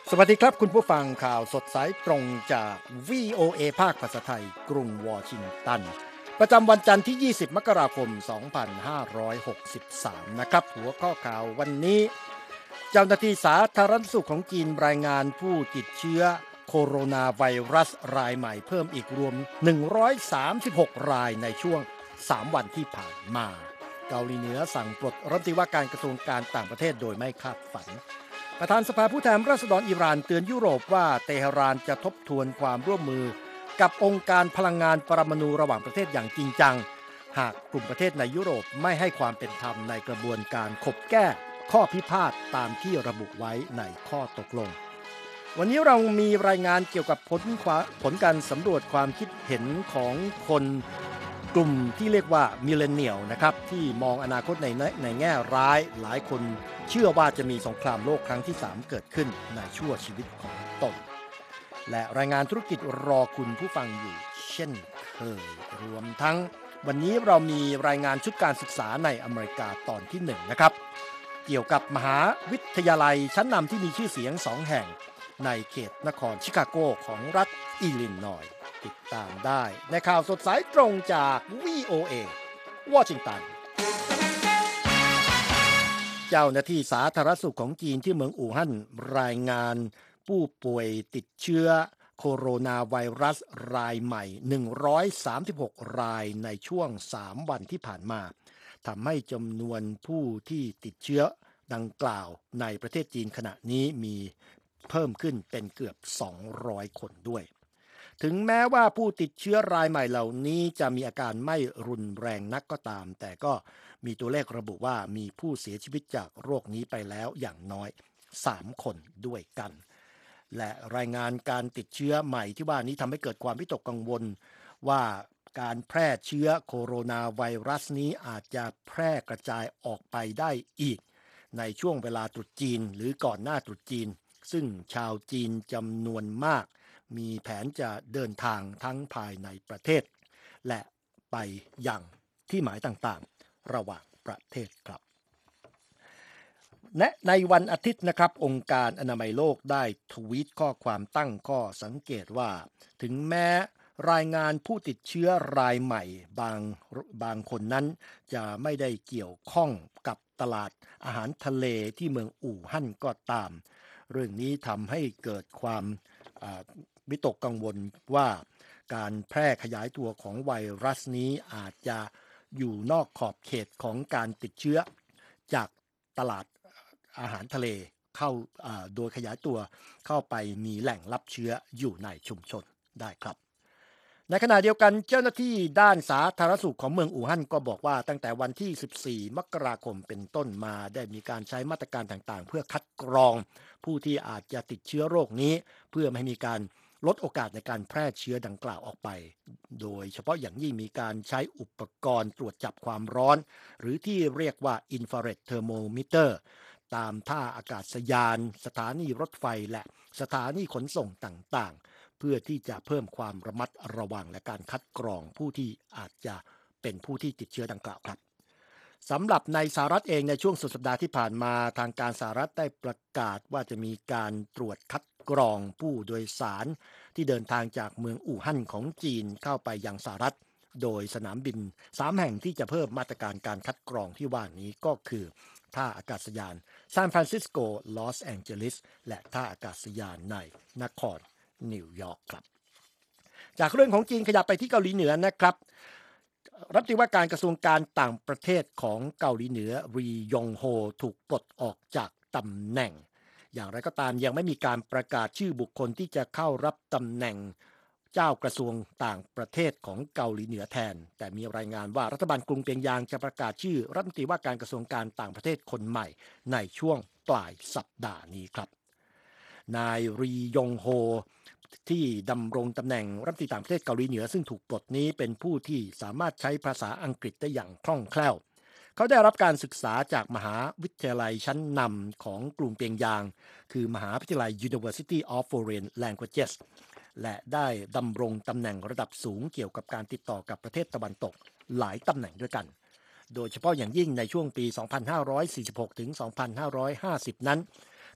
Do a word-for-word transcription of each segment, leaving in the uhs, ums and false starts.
สวัสดีครับคุณผู้ฟังข่าวสดสายตรงจาก วี โอ เอ ภาคภาษาไทยกรุงวอชิงตันประจำวันจันทร์ที่ ยี่สิบ มกราคม สองพันห้าร้อยหกสิบสาม นะครับหัวข้อข่าววันนี้เจ้าหน้าที่สาธารณสุขของจีนรายงานผู้ติดเชื้อโคโรนาไวรัสรายใหม่เพิ่มอีกรวม หนึ่งร้อยสามสิบหก รายในช่วง สาม วันที่ผ่านมาเกาหลีเหนือสั่งปลดรัฐมนตรีว่าการกระทรวงการต่างประเทศโดยไม่คาดฝัน ประธานสภาผู้แทนราษฎรอิหร่านเตือนยุโรปว่าเตหะรานจะทบทวนความร่วมมือกับองค์การพลังงานปรมาณูระหว่างประเทศอย่างจริงจังหากกลุ่มประเทศในยุโรปไม่ให้ความเป็นธรรมในกระบวนการขบแก้ข้อพิพาทตามที่ระบุไว้ในข้อตกลงวันนี้เรามีรายงานเกี่ยวกับผลผลการสำรวจความคิดเห็นของคนกลุ่มที่เรียกว่ามิเลเนียลนะครับที่มองอนาคตในในแง่ร้ายหลายคนเชื่อว่าจะมีสงครามโลกครั้งที่สามเกิดขึ้นในชั่วชีวิตของตนและรายงานธุรกิจรอคุณผู้ฟังอยู่เช่นเคยรวมทั้งวันนี้เรามีรายงานชุดการศึกษาในอเมริกาตอนที่หนึ่งนะครับเกี่ยวกับมหาวิทยาลัยชั้นนำที่มีชื่อเสียงสองแห่งในเขตนครชิคาโกของรัฐอิลลินอยส์ติดตามได้ในข่าวสดสายตรงจาก วี โอ เอ วอชิงตันเจ้าหน้าที่สาธารณสุขของจีนที่เมืองอู่ฮั่นรายงานผู้ป่วยติดเชื้อโคโรนาไวรัสรายใหม่หนึ่งร้อยสามสิบหกรายในช่วงสามวันที่ผ่านมาทำให้จำนวนผู้ที่ติดเชื้อดังกล่าวในประเทศจีนขณะนี้มีเพิ่มขึ้นเป็นเกือบสองร้อยคนด้วยถึงแม้ว่าผู้ติดเชื้อรายใหม่เหล่านี้จะมีอาการไม่รุนแรงนักก็ตามแต่ก็มีตัวเลขระบุว่ามีผู้เสียชีวิตจากโรคนี้ไปแล้วอย่างน้อยสามคนด้วยกันและรายงานการติดเชื้อใหม่ที่ว่านี้ทำให้เกิดความวิตกกังวลว่าการแพร่เชื้อโคโรนาไวรัสนี้อาจจะแพร่กระจายออกไปได้อีกในช่วงเวลาตรุษจีนหรือก่อนหน้าตรุษจีนซึ่งชาวจีนจำนวนมากมีแผนจะเดินทางทั้งภายในประเทศและไปยังที่หมายต่างๆระหว่างประเทศครับและในวันอาทิตย์นะครับองค์การอนามัยโลกได้ทวีตข้อความตั้งข้อสังเกตว่าถึงแม้รายงานผู้ติดเชื้อรายใหม่บางบางคนนั้นจะไม่ได้เกี่ยวข้องกับตลาดอาหารทะเลที่เมืองอู่ฮั่นก็ตามเรื่องนี้ทำให้เกิดความวิตกกังวลว่าการแพร่ขยายตัวของไวรัสนี้อาจจะอยู่นอกขอบเขตของการติดเชื้อจากตลาดอาหารทะเลเข้าโดยขยายตัวเข้าไปมีแหล่งรับเชื้ออยู่ในชุมชนได้ครับในขณะเดียวกันเจ้าหน้าที่ด้านสาธารณสุขของเมืองอู่ฮั่นก็บอกว่าตั้งแต่วันที่สิบสี่มกราคมเป็นต้นมาได้มีการใช้มาตรการต่างๆเพื่อคัดกรองผู้ที่อาจจะติดเชื้อโรคนี้เพื่อไม่ให้มีการลดโอกาสในการแพร่เชื้อดังกล่าวออกไปโดยเฉพาะอย่างยิ่งมีการใช้อุปกรณ์ตรวจจับความร้อนหรือที่เรียกว่า Infrared Thermometer ตามท่าอากาศยานสถานีรถไฟและสถานีขนส่งต่างๆเพื่อที่จะเพิ่มความระมัดระวังและการคัดกรองผู้ที่อาจจะเป็นผู้ที่ติดเชื้อดังกล่าวครับสำหรับในสหรัฐเองในช่วงสุดสัปดาห์ที่ผ่านมาทางการสหรัฐได้ประกาศว่าจะมีการตรวจคัดกรองผู้โดยสารที่เดินทางจากเมืองอู่ฮั่นของจีนเข้าไปยังสหรัฐโดยสนามบินสามแห่งที่จะเพิ่มมาตรการการคัดกรองที่ว่านี้ก็คือท่าอากาศยานซานฟรานซิสโกลอสแองเจลิสและท่าอากาศยานในนครนิวยอร์กครับจากเรื่องของจีนขยับไปที่เกาหลีเหนือนะครับรัฐมนตรีว่าการกระทรวงการต่างประเทศของเกาหลีเหนือรียองโฮถูกปลดออกจากตำแหน่งอย่างไรก็ตามยังไม่มีการประกาศชื่อบุคคลที่จะเข้ารับตำแหน่งเจ้ากระทรวงต่างประเทศของเกาหลีเหนือแทนแต่มีรายงานว่ารัฐบาลกรุงเปียงยางจะประกาศชื่อรัฐมนตรีว่าการกระทรวงการต่างประเทศคนใหม่ในช่วงปลายสัปดาห์นี้ครับนายรียองโฮที่ดำรงตำแหน่งรัฐมนตรีต่างประเทศเกาหลีเหนือซึ่งถูกปลดนี้เป็นผู้ที่สามารถใช้ภาษาอังกฤษได้อย่างคล่องแคล่วเขาได้รับการศึกษาจากมหาวิทยาลัยชั้นนำของกรุงเปียงยางคือมหาวิทยาลัย University of Foreign Languages และได้ดำรงตำแหน่งระดับสูงเกี่ยวกับการติดต่อกับประเทศตะวันตกหลายตำแหน่งด้วยกันโดยเฉพาะอย่างยิ่งในช่วงปี สองพันห้าร้อยสี่สิบหก ถึง สองพันห้าร้อยห้าสิบ นั้น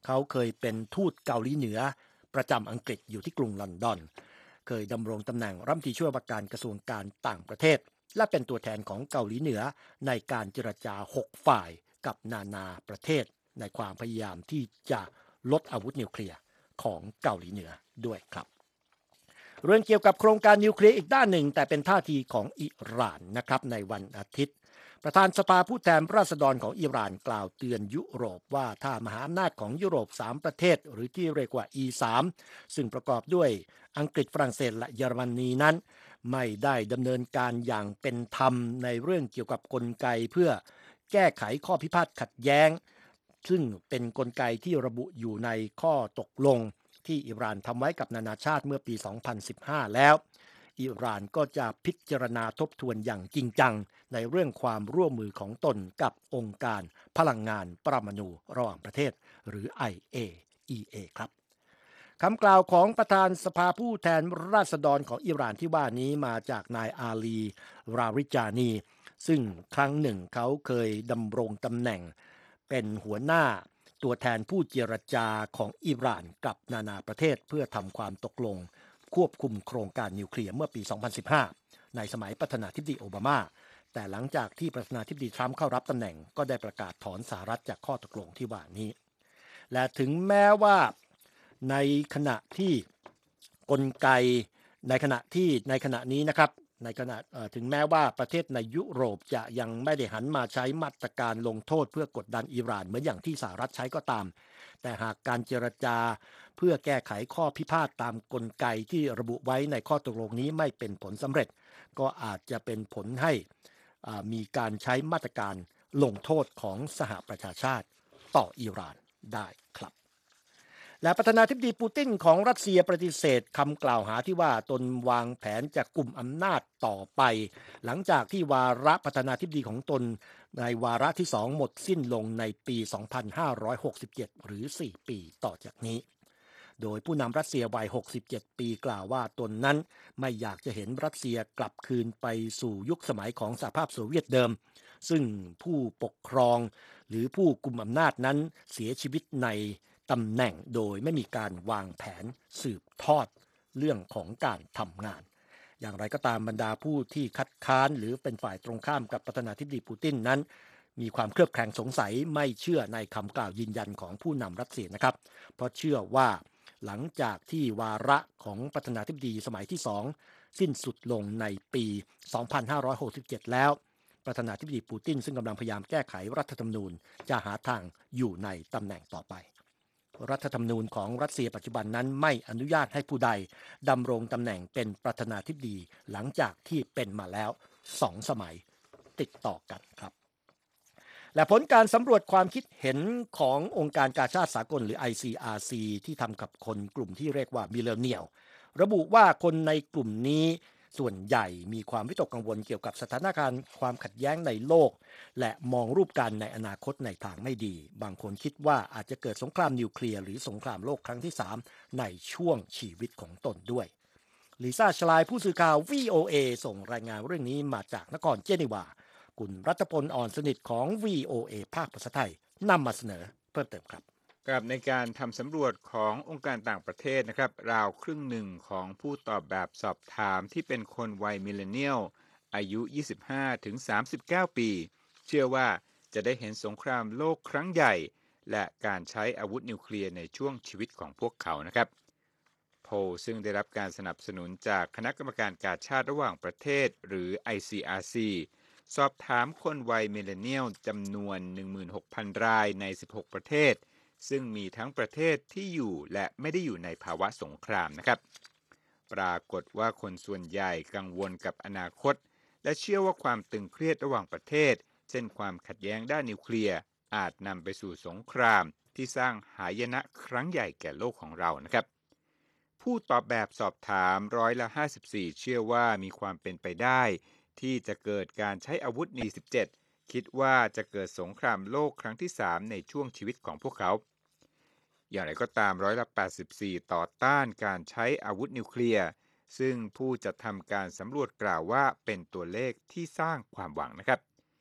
เขาเคยเป็นทูตเกาหลีเหนือประจำอังกฤษอยู่ที่กรุงลอนดอนเคยดำรงตำแหน่งรัฐมนตรีช่วยว่าการกระทรวงการต่างประเทศและเป็นตัวแทนของเกาหลีเหนือในการเจรจาหกฝ่ายกับนานาประเทศในความพยายามที่จะลดอาวุธนิวเคลียร์ของเกาหลีเหนือด้วยครับเรื่องเกี่ยวกับโครงการนิวเคลียร์อีกด้านหนึ่งแต่เป็นท่าทีของอิหร่านนะครับในวันอาทิตย์ประธานสภาผู้แทนราษฎรของอิหร่านกล่าวเตือนยุโรปว่าถ้ามหาอำนาจของยุโรปสามประเทศหรือที่เรียกว่า อี สาม ซึ่งประกอบด้วยอังกฤษฝรั่งเศสและเยอรมนีนั้นไม่ได้ดำเนินการอย่างเป็นธรรมในเรื่องเกี่ยวกับกลไกเพื่อแก้ไขข้อพิพาทขัดแย้งซึ่งเป็นกลไกที่ระบุอยู่ในข้อตกลงที่อิหร่านทำไว้กับนานาชาติเมื่อปี สองพันสิบห้า แล้วอิหร่านก็จะพิจารณาทบทวนอย่างจริงจังในเรื่องความร่วมมือของตนกับองค์การพลังงานปรมาณูระหว่างประเทศหรือ ไอ เอ อี เอ ครับคำกล่าวของประธานสภาผู้แทนราษฎรของอิหร่านที่ว่านี้มาจากนายอาลีราริจานีซึ่งครั้งหนึ่งเขาเคยดำรงตำแหน่งเป็นหัวหน้าตัวแทนผู้เจรจาของอิหร่านกับนานาประเทศเพื่อทำความตกลงควบคุมโครงการนิวเคลียร์เมื่อปี สองพันสิบห้า ในสมัยประธานาธิบดีโอบามาแต่หลังจากที่ประธานาธิบดีทรัมป์เข้ารับตำแหน่งก็ได้ประกาศถอนสหรัฐจากข้อตกลงที่ว่านี้และถึงแม้ว่าในขณะที่กลไกในขณะที่ในขณะนี้นะครับในขณะถึงแม้ว่าประเทศในยุโรปจะยังไม่ได้หันมาใช้มาตรการลงโทษเพื่อกดดันอิหร่านเหมือนอย่างที่สหรัฐใช้ก็ตามแต่หากการเจรจาเพื่อแก้ไขข้อพิพาทตามกลไกที่ระบุไว้ในข้อตกลงนี้ไม่เป็นผลสำเร็จก็อาจจะเป็นผลให้มีการใช้มาตรการลงโทษของสหประชาชาติต่ออิหร่านได้ครับและประธานาธิบดีปูตินของรัสเซียปฏิเสธคำกล่าวหาที่ว่าตนวางแผนจะกุมอำนาจต่อไปหลังจากที่วาระประธานาธิบดีของตนในวาระที่สองหมดสิ้นลงในปี สองพันห้าร้อยหกสิบเจ็ด หรือ สี่ ปีต่อจากนี้โดยผู้นำรัสเซียวัย หกสิบเจ็ด ปีกล่าวว่าตนนั้นไม่อยากจะเห็นรัสเซียกลับคืนไปสู่ยุคสมัยของสหภาพโซเวียตเดิมซึ่งผู้ปกครองหรือผู้กุมอำนาจนั้นเสียชีวิตในตำแหน่งโดยไม่มีการวางแผนสืบทอดเรื่องของการทำงานอย่างไรก็ตามบรรดาผู้ที่คัดค้านหรือเป็นฝ่ายตรงข้ามกับประธานาธิบดีปูตินนั้นมีความเคลือบแคลงสงสัยไม่เชื่อในคำกล่าวยืนยันของผู้นำรัสเซียนะครับเพราะเชื่อว่าหลังจากที่วาระของประธานาธิบดีสมัยที่สองสิ้นสุดลงในปี สองพันห้าร้อยหกสิบเจ็ด แล้วประธานาธิบดีปูตินซึ่งกำลังพยายามแก้ไขรัฐธรรมนูญจะหาทางอยู่ในตำแหน่งต่อไปรัฐธรรมนูญของรัสเซียปัจจุบันนั้นไม่อนุญาตให้ผู้ใดดำรงตำแหน่งเป็นประธานาธิบดีหลังจากที่เป็นมาแล้วสองสมัยติดต่อกันครับและผลการสำรวจความคิดเห็นขององค์การกาชาดสากลหรือ ไอ ซี อาร์ ซี ที่ทำกับคนกลุ่มที่เรียกว่ามิเลเนียลระบุว่าคนในกลุ่มนี้ส่วนใหญ่มีความวิตกกังวลเกี่ยวกับสถานการณ์ความขัดแย้งในโลกและมองรูปการในอนาคตในทางไม่ดีบางคนคิดว่าอาจจะเกิดสงครามนิวเคลียร์หรือสงครามโลกครั้งที่สามในช่วงชีวิตของตนด้วยลิซ่าชลายผู้สื่อข่าว วี โอ เอ ส่งรายงานเรื่องนี้มาจากนครเจนีวาคุณรัตพลอ่อนสนิทของ วี โอ เอ ภาคภาษาไทยนำมาเสนอเพิ่มเติมครับกับในการทำสำรวจขององค์การต่างประเทศนะครับราวครึ่งหนึ่งของผู้ตอบแบบสอบถามที่เป็นคนวัยมิลเลนเนียลอายุ ยี่สิบห้าถึงสามสิบเก้า ปีเชื่อว่าจะได้เห็นสงครามโลกครั้งใหญ่และการใช้อาวุธนิวเคลียร์ในช่วงชีวิตของพวกเขานะครับโพลซึ่งได้รับการสนับสนุนจากคณะกรรมการกาชาดระหว่างประเทศหรือ ไอ ซี อาร์ ซี สอบถามคนวัยมิลเลนเนียลจำนวน หนึ่งหมื่นหกพัน รายใน สิบหก ประเทศซึ่งมีทั้งประเทศที่อยู่และไม่ได้อยู่ในภาวะสงครามนะครับปรากฏว่าคนส่วนใหญ่กังวลกับอนาคตและเชื่อว่าความตึงเครียดระหว่างประเทศเช่นความขัดแย้งด้านนิวเคลียร์อาจนำไปสู่สงครามที่สร้างหายนะครั้งใหญ่แก่โลกของเรานะครับผู้ตอบแบบสอบถามร้อยละห้าสิบสี่เชื่อว่ามีความเป็นไปได้ที่จะเกิดการใช้อาวุธ สิบเจ็ดคิดว่าจะเกิดสงครามโลกครั้งที่สามในช่วงชีวิตของพวกเขาอย่างไรก็ตามร้อยละแปดสิบสี่ต่อต้านการใช้อาวุธนิวเคลียร์ซึ่งผู้จัดทำการสำรวจกล่าวว่าเป็นตัวเลขที่สร้างความหวังนะครับ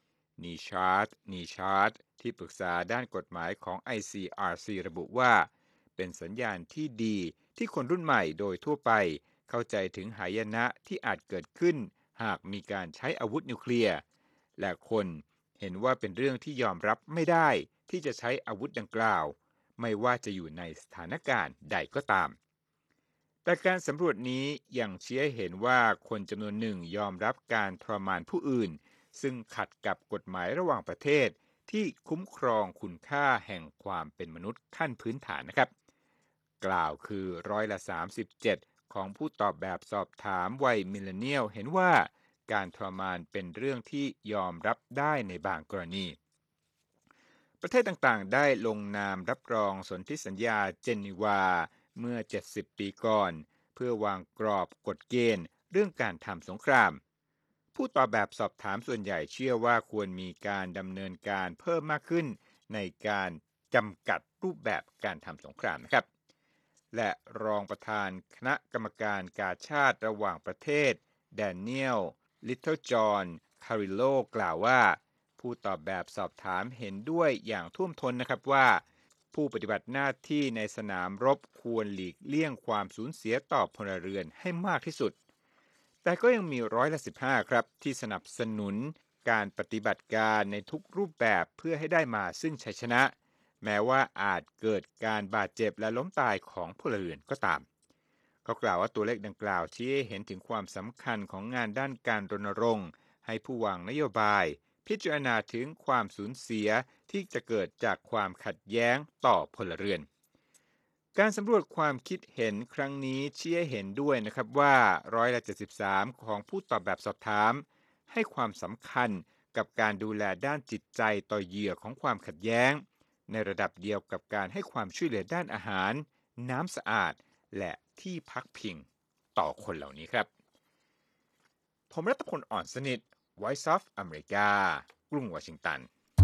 นีชาร์ดนีชาร์ดที่ปรึกษาด้านกฎหมายของ ไอ ซี อาร์ ซี ระบุว่าเป็นสัญญาณที่ดีที่คนรุ่นใหม่โดยทั่วไปเข้าใจถึงหายนะที่อาจเกิดขึ้นหากมีการใช้อาวุธนิวเคลียร์และคนเห็นว่าเป็นเรื่องที่ยอมรับไม่ได้ที่จะใช้อาวุธดังกล่าวไม่ว่าจะอยู่ในสถานการณ์ใดก็ตามแต่การสำรวจนี้ยังชี้ให้เห็นว่าคนจำนวนหนึ่งยอมรับการทรมานผู้อื่นซึ่งขัดกับกฎหมายระหว่างประเทศที่คุ้มครองคุณค่าแห่งความเป็นมนุษย์ขั้นพื้นฐานนะครับกล่าวคือร้อยละสามสิบเจ็ดของผู้ตอบแบบสอบถามวัยมิลเลนเนียลเห็นว่าการทรมานเป็นเรื่องที่ยอมรับได้ในบางกรณีประเทศต่างๆได้ลงนามรับรองสนธิสัญญาเจนีวาเมื่อเจ็ดสิบปีก่อนเพื่อวางกรอบกฎเกณฑ์เรื่องการทำสงครามผู้ตอบแบบสอบถามส่วนใหญ่เชื่อว่าควรมีการดำเนินการเพิ่มมากขึ้นในการจำกัดรูปแบบการทำสงครามนะครับและรองประธานคณะกรรมการกาชาติระหว่างประเทศแดเนียลลิตเทิลจอห์นคาริโลกล่าวว่าผู้ตอบแบบสอบถามเห็นด้วยอย่างท่วมท้นนะครับว่าผู้ปฏิบัติหน้าที่ในสนามรบควรหลีกเลี่ยงความสูญเสียต่อพลเรือนให้มากที่สุดแต่ก็ยังมีร้อยละสิบห้าครับที่สนับสนุนการปฏิบัติการในทุกรูปแบบเพื่อให้ได้มาซึ่งชัยชนะแม้ว่าอาจเกิดการบาดเจ็บและล้มตายของพลเรือนก็ตามเขากล่าวว่าตัวเลขดังกล่าวชี้ให้เห็นถึงความสำคัญของงานด้านการรณรงค์ให้ผู้วางนโยบายพิจารณาถึงความสูญเสียที่จะเกิดจากความขัดแย้งต่อพลเรือนการสำรวจความคิดเห็นครั้งนี้ชี้ให้เห็นด้วยนะครับว่าร้อยละเจ็ดสิบสามของผู้ตอบแบบสอบถามให้ความสำคัญกับการดูแลด้านจิตใจต่อเหยื่อของความขัดแย้งในระดับเดียวกับการให้ความช่วยเหลือด้านอาหารน้ำสะอาดและที่พักพิงต่อคนเหล่านี้ครับผมรัตพลอ่อนสนิท Voice of America กรุงวอชิงตัน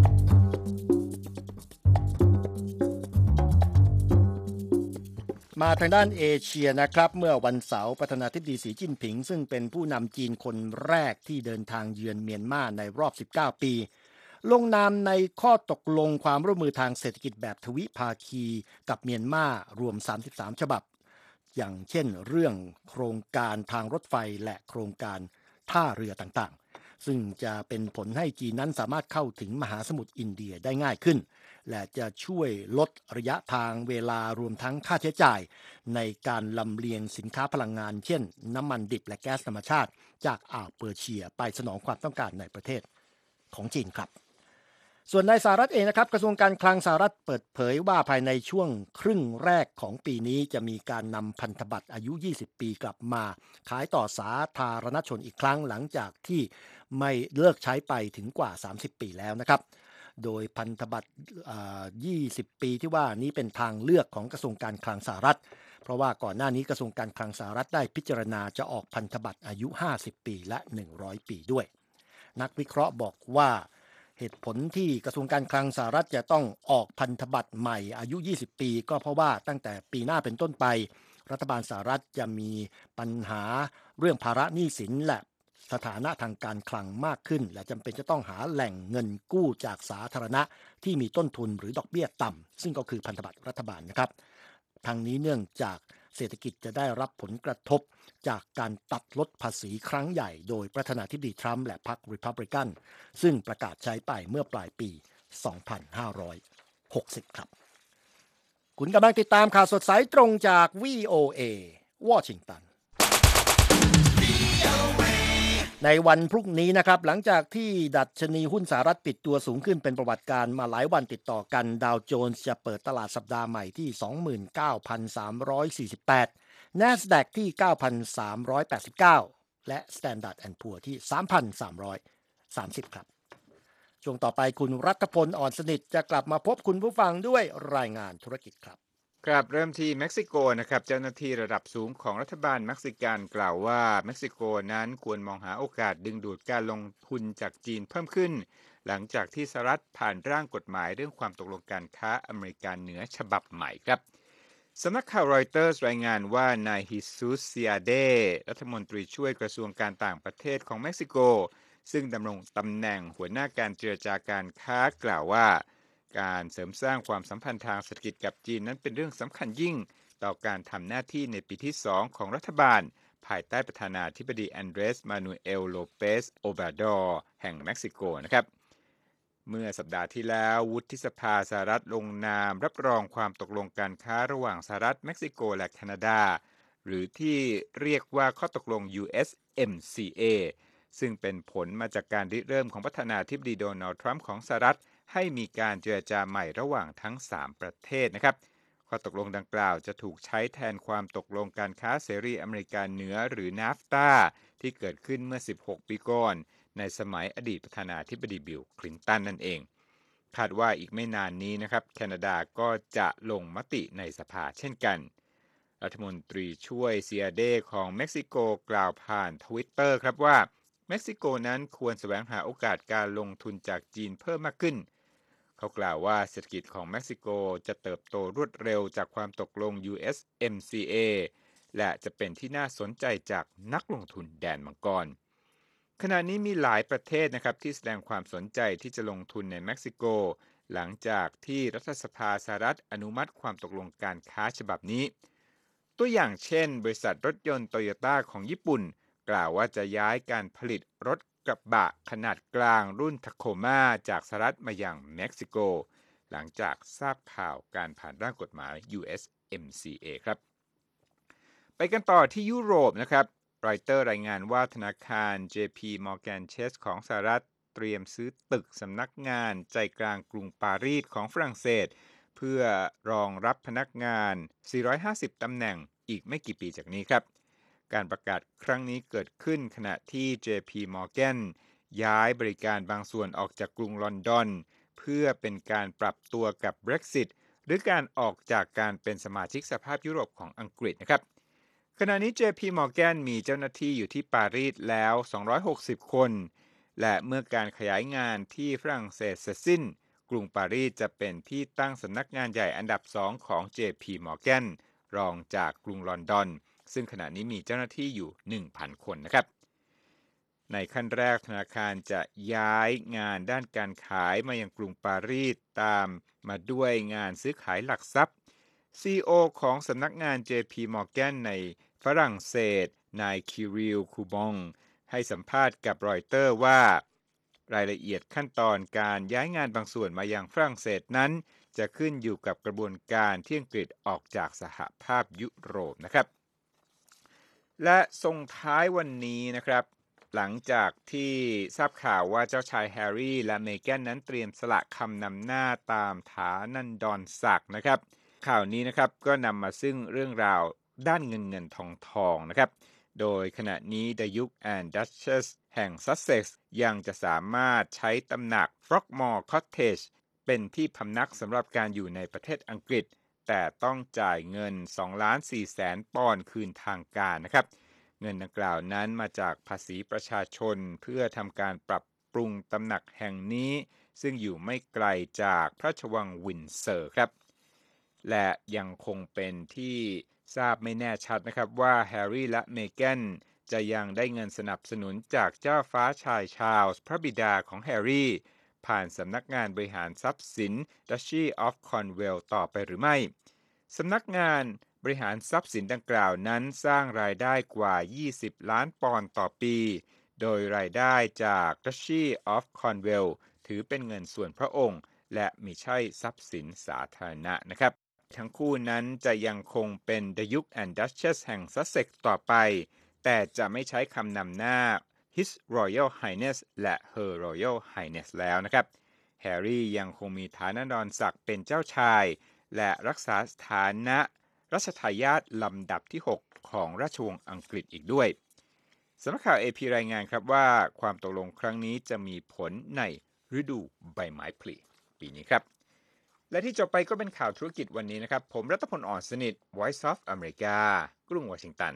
มาทางด้านเอเชียนะครับเมื่อวันเสาร์ประธานาธิบดีสีจิ้นผิงซึ่งเป็นผู้นำจีนคนแรกที่เดินทางเยือนเมียนมาในรอบสิบเก้าปีลงนามในข้อตกลงความร่วมมือทางเศรษฐกิจแบบทวิภาคีกับเมียนมารวมสามสิบสามฉบับอย่างเช่นเรื่องโครงการทางรถไฟและโครงการท่าเรือต่างๆซึ่งจะเป็นผลให้จีนนั้นสามารถเข้าถึงมหาสมุทรอินเดียได้ง่ายขึ้นและจะช่วยลดระยะทางเวลารวมทั้งค่าใช้จ่ายในการลำเลียงสินค้าพลังงานเช่นน้ำมันดิบและแก๊สธรรมชาติจากอ่าวเปอร์เซียไปสนองความต้องการในประเทศของจีนครับส่วนในสหรัฐเองนะครับกระทรวงการคลังสหรัฐเปิดเผยว่าภายในช่วงครึ่งแรกของปีนี้จะมีการนำพันธบัตรอายุยี่สิบปีกลับมาขายต่อสาธารณชนอีกครั้งหลังจากที่ไม่เลิกใช้ไปถึงกว่าสามสิบปีแล้วนะครับโดยพันธบัตรยี่สิบปีที่ว่านี้เป็นทางเลือกของกระทรวงการคลังสหรัฐเพราะว่าก่อนหน้านี้กระทรวงการคลังสหรัฐได้พิจารณาจะออกพันธบัตรอายุห้าสิบปีและหนึ่งร้อยปีด้วยนักวิเคราะห์บอกว่าเหตุผลที่กระทรวงการคลังสหรัฐจะต้องออกพันธบัตรใหม่อายุยี่สิบปีก็เพราะว่าตั้งแต่ปีหน้าเป็นต้นไปรัฐบาลสหรัฐจะมีปัญหาเรื่องภาระหนี้สินและสถานะทางการคลังมากขึ้นและจำเป็นจะต้องหาแหล่งเงินกู้จากสาธารณะที่มีต้นทุนหรือดอกเบี้ยต่ำซึ่งก็คือพันธบัตรรัฐบาลนะครับทั้งนี้เนื่องจากเศรษฐกิจจะได้รับผลกระทบจากการตัดลดภาษีครั้งใหญ่โดยประธานาธิบดีทรัมป์และพรรครีพับลิกันซึ่งประกาศใช้ไปเมื่อปลายปีสองพันห้าร้อยหกสิบครับคุณกำลังติดตามข่าวสดสายตรงจาก วี โอ เอ วอชิงตันในวันพรุ่งนี้นะครับหลังจากที่ดัชนีหุ้นสหรัฐปิดตัวสูงขึ้นเป็นประวัติการมาหลายวันติดต่อกันดาวโจนส์จะเปิดตลาดสัปดาห์ใหม่ที่ สองหมื่นเก้าพันสามร้อยสี่สิบแปด NASDAQ ที่ เก้าพันสามร้อยแปดสิบเก้า และ Standard แอนด์ Poor's ที่ สามพันสามร้อยสามสิบ ครับช่วงต่อไปคุณรัฐพลอ่อนสนิทจะกลับมาพบคุณผู้ฟังด้วยรายงานธุรกิจครับครับเริ่มที่เม็กซิโกนะครับเจ้าหน้าที่ระดับสูงของรัฐบาลเม็กซิกันกล่าวว่าเม็กซิโกนั้นควรมองหาโอกาสดึงดูดการลงทุนจากจีนเพิ่มขึ้นหลังจากที่สหรัฐผ่านร่างกฎหมายเรื่องความตกลงการค้าอเมริกันเหนือฉบับใหม่ครับสำนักข่าวรอยเตอร์สรายงานว่านายฮิซุส เซียเดรัฐมนตรีช่วยกระทรวงการต่างประเทศของเม็กซิโกซึ่งดำรงตำแหน่งหัวหน้าการเจรจาการค้ากล่าวว่าการเสริมสร้างความสัมพันธ์ทางเศรษฐกิจกับจีนนั้นเป็นเรื่องสำคัญยิ่งต่อการทำหน้าที่ในปีที่สองของรัฐบาลภายใต้ประธานาธิบดีแอนเดรสมานูเอลโลเปสโอบราดอร์แห่งเม็กซิโกนะครับเมื่อสัปดาห์ที่แล้ววุฒิสภาสหรัฐลงนามรับรองความตกลงการค้าระหว่างสหรัฐเม็กซิโกและแคนาดาหรือที่เรียกว่าข้อตกลง ยู เอส เอ็ม ซี เอ ซึ่งเป็นผลมาจากการริเริ่มของประธานาธิบดีโดนัลด์ทรัมป์ของสหรัฐให้มีการเจรจาใหม่ระหว่างทั้งสามประเทศนะครับข้อตกลงดังกล่าวจะถูกใช้แทนความตกลงการค้าเสรีอเมริกาเหนือหรือ นาฟตา ที่เกิดขึ้นเมื่อสิบหกปีก่อนในสมัยอดีตประธานาธิบดีบิลคลินตันนั่นเองคาดว่าอีกไม่นานนี้นะครับแคนาดาก็จะลงมติในสภาเช่นกันรัฐมนตรีช่วยเซียเดของเม็กซิโกกล่าวผ่าน Twitter ครับว่าเม็กซิโกนั้นควรแสวงหาโอกาสการลงทุนจากจีนเพิ่มมากขึ้นเขากล่าวว่าเศรษฐกิจของเม็กซิโกจะเติบโตรวดเร็วจากความตกลง ยู เอส เอ็ม ซี เอ และจะเป็นที่น่าสนใจจากนักลงทุนแดนมังกรขณะนี้มีหลายประเทศนะครับที่แสดงความสนใจที่จะลงทุนในเม็กซิโกหลังจากที่รัฐสภาสหรัฐอนุมัติความตกลงการค้าฉบับนี้ตัวอย่างเช่นบริษัทรถยนต์โตโยต้าของญี่ปุ่นกล่าวว่าจะย้ายการผลิตรถกระบะขนาดกลางรุ่นทาโคมาจากสหรัฐมายังเม็กซิโกหลังจากทราบข่าวการผ่านร่างกฎหมาย ยู เอส เอ็ม ซี เอ ครับไปกันต่อที่ยุโรปนะครับรอยเตอร์รายงานว่าธนาคาร เจ พี Morgan Chase ของสหรัฐเตรียมซื้อตึกสำนักงานใจกลางกรุงปารีสของฝรั่งเศสเพื่อรองรับพนักงานสี่ร้อยห้าสิบตำแหน่งอีกไม่กี่ปีจากนี้ครับการประกาศครั้งนี้เกิดขึ้นขณะที่ เจ พี Morgan ย้ายบริการบางส่วนออกจากกรุงลอนดอนเพื่อเป็นการปรับตัวกับ Brexit หรือการออกจากการเป็นสมาชิกสภาพยุโรปของอังกฤษนะครับขณะนี้ เจ พี Morgan มีเจ้าหน้าที่อยู่ที่ปารีสแล้วสองร้อยหกสิบคนและเมื่อการขยายงานที่ฝรั่งเศสเสร็จสิ้นกรุงปารีสจะเป็นที่ตั้งสำนักงานใหญ่อันดับสองของ เจ พี Morgan รองจากกรุงลอนดอนซึ่งขณะนี้มีเจ้าหน้าที่อยู่ หนึ่งพัน คนนะครับในขั้นแรกธนาคารจะย้ายงานด้านการขายมายังกรุงปารีสตามมาด้วยงานซื้อขายหลักทรัพย์ ซี อี โอ ของสำนักงาน เจ พี Morgan ในฝรั่งเศสนายคิริล คูบองให้สัมภาษณ์กับรอยเตอร์ว่ารายละเอียดขั้นตอนการย้ายงานบางส่วนมายังฝรั่งเศสนั้นจะขึ้นอยู่กับกระบวนการที่อังกฤษออกจากสหภาพยุโรปนะครับและส่งท้ายวันนี้นะครับหลังจากที่ทราบข่าวว่าเจ้าชายแฮร์รี่และเมแกนนั้นเตรียมสละคำนำหน้าตามฐานันดรศักดิ์นะครับข่าวนี้นะครับก็นำมาซึ่งเรื่องราวด้านเงินเงินทองทองนะครับโดยขณะนี้ The Duke and Duchess แห่งซัสเซ็กซ์ยังจะสามารถใช้ตำหนัก Frogmore Cottage เป็นที่พำนักสำหรับการอยู่ในประเทศอังกฤษแต่ต้องจ่ายเงิน สองล้านสี่แสนปอนด์คืนทางการนะครับเงินดังกล่าวนั้นมาจากภาษีประชาชนเพื่อทำการปรับปรุงตำหนักแห่งนี้ซึ่งอยู่ไม่ไกลจากพระราชวังวินเซอร์ครับและยังคงเป็นที่ทราบไม่แน่ชัดนะครับว่าแฮร์รี่และเมแกนจะยังได้เงินสนับสนุนจากเจ้าฟ้าชายชาร์ลส์พระบิดาของแฮร์รี่ผ่านสำนักงานบริหารทรัพย์สิน Duchy of Cornwall ต่อไปหรือไม่สำนักงานบริหารทรัพย์สินดังกล่าวนั้นสร้างรายได้กว่ายี่สิบล้านปอนด์ต่อปีโดยรายได้จาก Duchy of Cornwall ถือเป็นเงินส่วนพระองค์และมิใช่ทรัพย์สินสาธารณะนะครับทั้งคู่นั้นจะยังคงเป็น The Duke and Duchess แห่งซัสเซ็กซ์ต่อไปแต่จะไม่ใช้คำนำหน้า His Royal Highness และ Her Royal Highness แล้วนะครับแฮร์รี่ยังคงมีฐานันดรศักดิ์เป็นเจ้าชายและรักษาสถานะรัชทายาทลำดับที่หกของราชวงศ์อังกฤษอีกด้วยสำนักข่าว เอ พี รายงานครับว่าความตกลงครั้งนี้จะมีผลในฤดูใบไม้ผลิปีนี้ครับและที่จบไปก็เป็นข่าวธุรกิจวันนี้นะครับผมรัตพล อ่อนสนิท Voice of America กรุงวอชิงตัน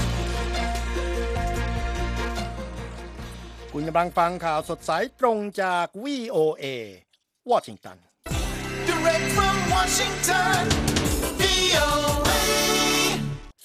คุณกำลังฟังข่าวสดสายตรงจาก วี โอ เอ วอชิงตัน Direct from Washington วี โอ เอ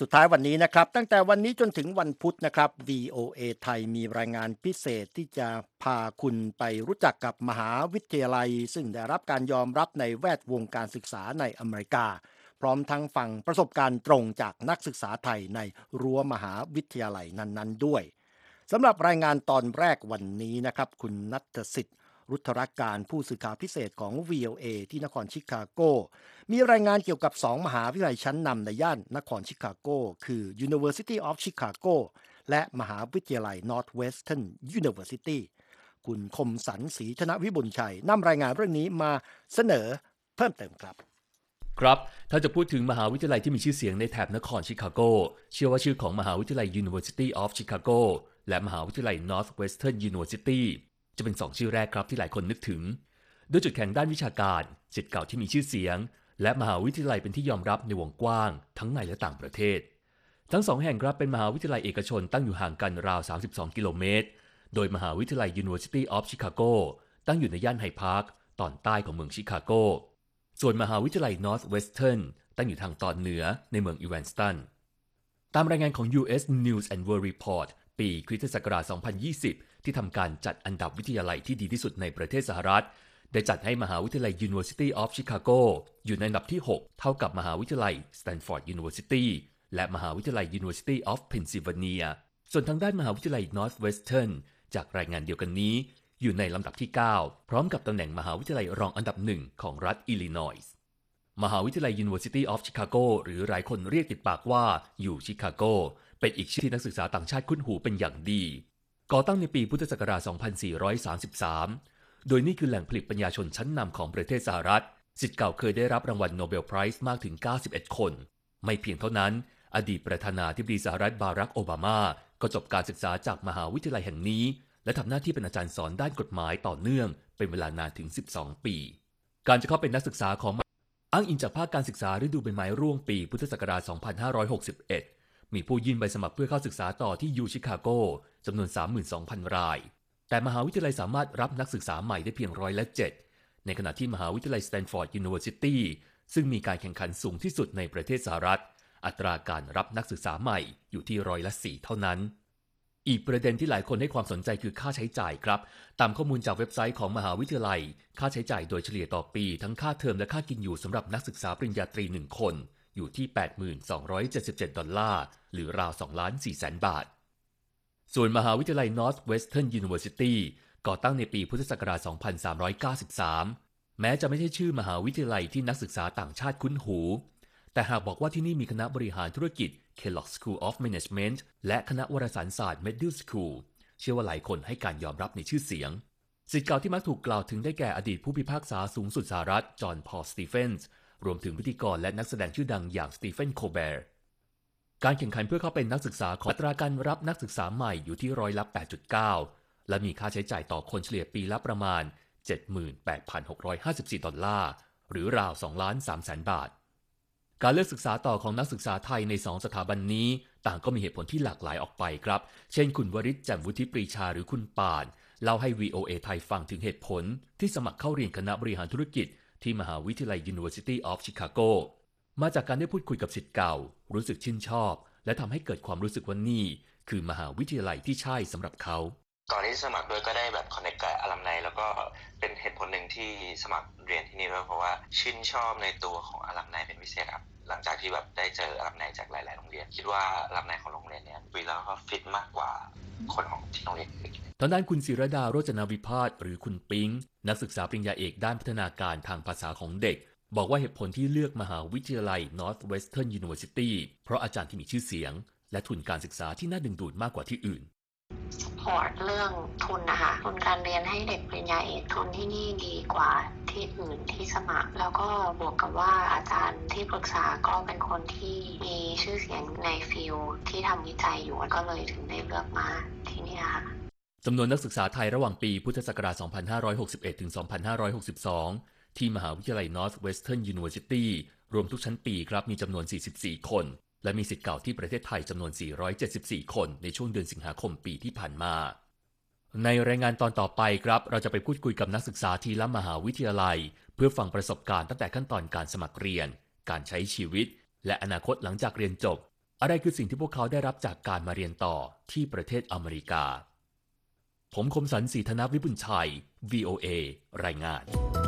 สุดท้ายวันนี้นะครับตั้งแต่วันนี้จนถึงวันพุธนะครับ วี โอ เอ ไทยมีรายงานพิเศษที่จะพาคุณไปรู้จักกับมหาวิทยาลัยซึ่งได้รับการยอมรับในแวดวงการศึกษาในอเมริกาพร้อมทั้งฟังประสบการณ์ตรงจากนักศึกษาไทยในรั้วมหาวิทยาลัยนั้นๆด้วยสำหรับรายงานตอนแรกวันนี้นะครับคุณณัฐสิทธิ์รุทธรการผู้สื่อข่าวพิเศษของ วี โอ เอ ที่นครชิคาโกมีรายงานเกี่ยวกับสองมหาวิทยาลัยชั้นนำในย่านนครชิคาโกคือ University of Chicago และมหาวิทยาลัย Northwestern University คุณคมสันต์ศรีธนวิบุญชัยนำรายงานเรื่องนี้มาเสนอเพิ่มเติมครับครับถ้าจะพูดถึงมหาวิทยาลัยที่มีชื่อเสียงในแถบนครชิคาโกเชื่อว่าชื่อของมหาวิทยาลัย University of Chicago และมหาวิทยาลัย Northwestern University จะเป็นสองชื่อแรกครับที่หลายคนนึกถึงด้วยจุดแข็งด้านวิชาการศิษย์เก่าที่มีชื่อเสียงและมหาวิทยาลัยเป็นที่ยอมรับในวงกว้างทั้งในและต่างประเทศทั้งสองแห่งครับเป็นมหาวิทยาลัยเอกชนตั้งอยู่ห่างกันราวสามสิบสองกิโลเมตรโดยมหาวิทยาลัย University of Chicago ตั้งอยู่ในย่านไฮพาร์คตอนใต้ของเมืองชิคาโกส่วนมหาวิทยาลัย Northwestern ตั้งอยู่ทางตอนเหนือในเมืองอีแวนสตันตามรายงานของ ยู เอส News and World Report ปีคริสตศักราชสองพันยี่สิบที่ทำการจัดอันดับวิทยาลัยที่ดีที่สุดในประเทศสหรัฐได้จัดให้มหาวิทยาลัย University of Chicago อยู่ในอันดับที่หกเท่ากับมหาวิทยาลัย Stanford University และมหาวิทยาลัย University of Pennsylvania ส่วนทางด้านมหาวิทยาลัย Northwestern จากรายงานเดียวกันนี้อยู่ในลำดับที่เก้าพร้อมกับตำแหน่งมหาวิทยาลัยรองอันดับหนึ่งของรัฐอิลลินอยส์มหาวิทยาลัย University of Chicago หรือหลายคนเรียกติดปากว่าอยู่ชิคาโกเป็นอีกชื่อที่นักศึกษาต่างชาติคุ้นหูเป็นอย่างดีก่อตั้งในปีพุทธศักราชสองพันสี่ร้อยสามสิบสามโดยนี่คือแหล่งผลิตปัญญาชนชั้นนำของประเทศสหรัฐศิษย์เก่าเคยได้รับรางวัลโนเบลไพรส์มากถึงเก้าสิบเอ็ดคนไม่เพียงเท่านั้นอดีตประธานาธิบดีสหรัฐบารักโอบามาก็จบการศึกษาจากมหาวิทยาลัยแห่งนี้และทำหน้าที่เป็นอาจารย์สอนด้านกฎหมายต่อเนื่องเป็นเวลานานถึงสิบสองปีการจะเข้าเป็นนักศึกษาของอ้างอิงจากภาคการศึกษาฤดูใบไม้ร่วงปีพุทธศักราชสองพันห้าร้อยหกสิบเอ็ดมีผู้ยื่นใบสมัครเพื่อเข้าศึกษาต่อที่ยูชิคาโกจำนวน สามหมื่นสองพัน รายแต่มหาวิทยาลัยสามารถรับนักศึกษาใหม่ได้เพียงร้อยละเจ็ดในขณะที่มหาวิทยาลัย Stanford University ซึ่งมีการแข่งขันสูงที่สุดในประเทศสหรัฐอัตราการรับนักศึกษาใหม่อยู่ที่ร้อยละสี่เท่านั้นอีกประเด็นที่หลายคนให้ความสนใจคือค่าใช้จ่ายครับตามข้อมูลจากเว็บไซต์ของมหาวิทยาลัยค่าใช้จ่ายโดยเฉลี่ยต่อปีทั้งค่าเทอมและค่ากินอยู่สำหรับนักศึกษาปริญญาตรีหนึ่งคนอยู่ที่ แปดพันสองร้อยเจ็ดสิบเจ็ด ดอลลาร์หรือราว สองล้านสี่แสน บาทส่วนมหาวิทยาลัย Northwestern University ก่อตั้งในปีพุทธศักราชสองพันสามร้อยเก้าสิบสามแม้จะไม่ใช่ชื่อมหาวิทยาลัยที่นักศึกษาต่างชาติคุ้นหูแต่หากบอกว่าที่นี่มีคณะบริหารธุรกิจ Kellogg School of Management และคณะวารสารศาสตร์ Medill School เชื่อว่าหลายคนให้การยอมรับในชื่อเสียงศิษย์เก่าที่มักถูกกล่าวถึงได้แก่อดีตผู้พิพากษาสูงสุดสหรัฐจอห์น พอล สตีเฟนส์รวมถึงพิธีกรและนักแสดงชื่อดังอย่างสตีเฟน โคแบร์การแข่งขันเพื่อเข้าเป็นนักศึกษาของอัตราการรับนักศึกษาใหม่อยู่ที่ร้อยละ แปดจุดเก้า และมีค่าใช้จ่ายต่อคนเฉลี่ยปีละประมาณ เจ็ดหมื่นแปดพันหกร้อยห้าสิบสี่ ดอลลาร์หรือราว สองล้านสามแสน บาทการเลือกศึกษาต่อของนักศึกษาไทยในสองสถาบันนี้ต่างก็มีเหตุผลที่หลากหลายออกไปครับเช่นคุณวริศ แจ่มวุฒิปรีชาหรือคุณป่านเล่าให้ วี โอ เอ ไทยฟังถึงเหตุผลที่สมัครเข้าเรียนคณะบริหารธุรกิจที่มหาวิทยาลัย University of Chicago มาจากการได้พูดคุยกับศิษย์เก่ารู้สึกชื่นชอบและทำให้เกิดความรู้สึกว่านี่คือมหาวิทยาลัยที่ใช่สำหรับเขาก่อนที่สมัครด้วยก็ได้แบบคอนเนคกับอลัมไนแล้วก็เป็นเหตุผลหนึ่งที่สมัครเรียนที่นี่ด้วยเพราะว่าชื่นชอบในตัวของอลัมไนเป็นพิเศษครับหลังจากที่แบบได้เจออลัมไนจากหลายๆโรงเรียนคิดว่าอลัมไนของโรงเรียนเนี้ยคุยแล้วก็ฟิตมากกว่าคนของที่โรงเรียนอื่นทางด้านคุณศิรดาโรจนาวิพาสหรือคุณปิ๊งนักศึกษาปริญญาเอกด้านพัฒนาการทางภาษาของเด็กบอกว่าเหตุผลที่เลือกมหาวิทยาลัย Northwestern University เพราะอาจารย์ที่มีชื่อเสียงและทุนการศึกษาที่น่าดึงดูดมากกว่าที่อื่นพอร์ตเรื่องทุนนะคะทุนการเรียนให้เด็กปริญญาเอกทุนที่นี่ดีกว่าที่อื่นที่สมัครแล้วก็บวกกับว่าอาจารย์ที่ปรึกษาก็เป็นคนที่มีชื่อเสียงในฟิลที่ทำวิจัยอยู่ก็เลยถึงได้เลือกมาที่นี่ค่ะจำนวนนักศึกษาไทยระหว่างปีพุทธศักราช สองพันห้าร้อยหกสิบเอ็ด ถึง สองพันห้าร้อยหกสิบสอง ที่มหาวิทยาลัย Northwestern University รวมทุกชั้นปีครับมีจำนวนสี่สิบสี่คนและมีศิษย์เก่าที่ประเทศไทยจำนวนสี่ร้อยเจ็ดสิบสี่คนในช่วงเดือนสิงหาคมปีที่ผ่านมาในรายงานตอนต่อไปครับเราจะไปพูดคุยกับนักศึกษาทีละมหาวิทยาลัยเพื่อฟังประสบการณ์ตั้งแต่ขั้นตอนการสมัครเรียนการใช้ชีวิตและอนาคตหลังจากเรียนจบอะไรคือสิ่งที่พวกเขาได้รับจากการมาเรียนต่อที่ประเทศอเมริกาผมคมสันต์ ศรีธนวิบุญชัย วี โอ เอ รายงาน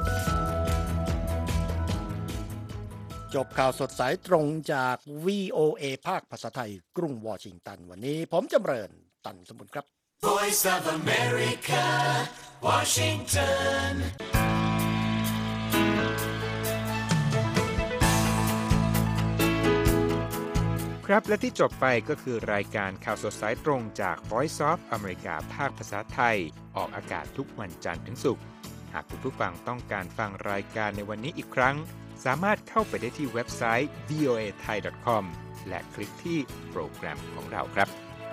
จบข่าวสดสายตรงจาก วี โอ เอ ภาคภาษาไทยกรุงวอชิงตันวันนี้ผมจำเริญตันสมบุญครับ Voice of America Washington ครับและที่จบไปก็คือรายการข่าวสดสายตรงจาก Voice of America ภาคภาษาไทยออกอากาศทุกวันจันทร์ถึงศุกร์หากคุณผู้ฟังต้องการฟังรายการในวันนี้อีกครั้งสามารถเข้าไปได้ที่เว็บไซต์ วี โอ เอ ไทย ดอท คอม และคลิกที่โปรแกรมของเราครับ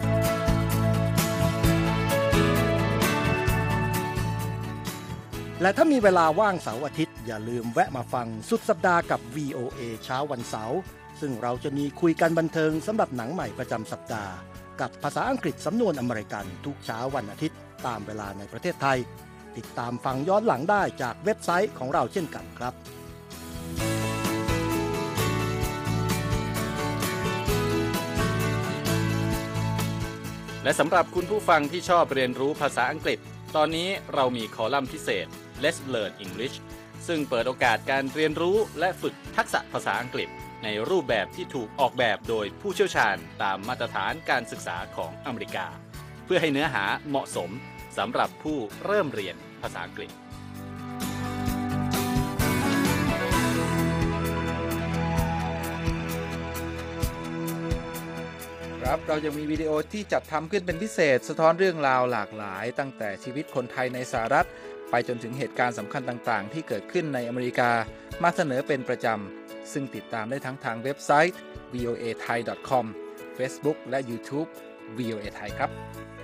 และถ้ามีเวลาว่างเสาร์อาทิตย์อย่าลืมแวะมาฟังสุดสัปดาห์กับ วี โอ เอ เช้าวันเสาร์ซึ่งเราจะมีคุยกันบันเทิงสำหรับหนังใหม่ประจำสัปดาห์กับภาษาอังกฤษสำนวนอเมริกันทุกเช้าวันอาทิตย์ตามเวลาในประเทศไทยติดตามฟังย้อนหลังได้จากเว็บไซต์ของเราเช่นกันครับและสำหรับคุณผู้ฟังที่ชอบเรียนรู้ภาษาอังกฤษตอนนี้เรามีคอลัมน์พิเศษ Let's Learn English ซึ่งเปิดโอกาสการเรียนรู้และฝึกทักษะภาษาอังกฤษในรูปแบบที่ถูกออกแบบโดยผู้เชี่ยวชาญตามมาตรฐานการศึกษาของอเมริกาเพื่อให้เนื้อหาเหมาะสมสำหรับผู้เริ่มเรียนภาษาอังกฤษครับเรายังมีวิดีโอที่จัดทำขึ้นเป็นพิเศษสะท้อนเรื่องราวหลากหลายตั้งแต่ชีวิตคนไทยในสหรัฐไปจนถึงเหตุการณ์สำคัญต่างๆที่เกิดขึ้นในอเมริกามาเสนอเป็นประจำซึ่งติดตามได้ทั้งทางเว็บไซต์ วี โอ เอ ไทย ดอท คอม Facebook และ YouTube วี โอ เอ ไทยครับ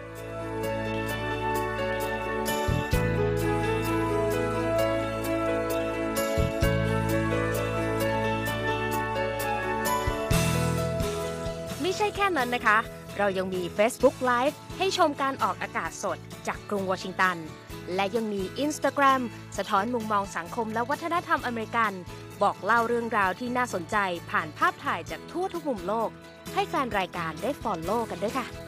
ไม่ใช่แค่นั้นนะคะเรายังมี Facebook Live ให้ชมการออกอากาศสดจากกรุงวอชิงตันและยังมี Instagram สะท้อนมุมมองสังคมและวัฒนธรรมอเมริกันบอกเล่าเรื่องราวที่น่าสนใจผ่านภาพถ่ายจากทั่วทุกมุมโลกให้แฟนรายการได้ follow กันด้วยค่ะ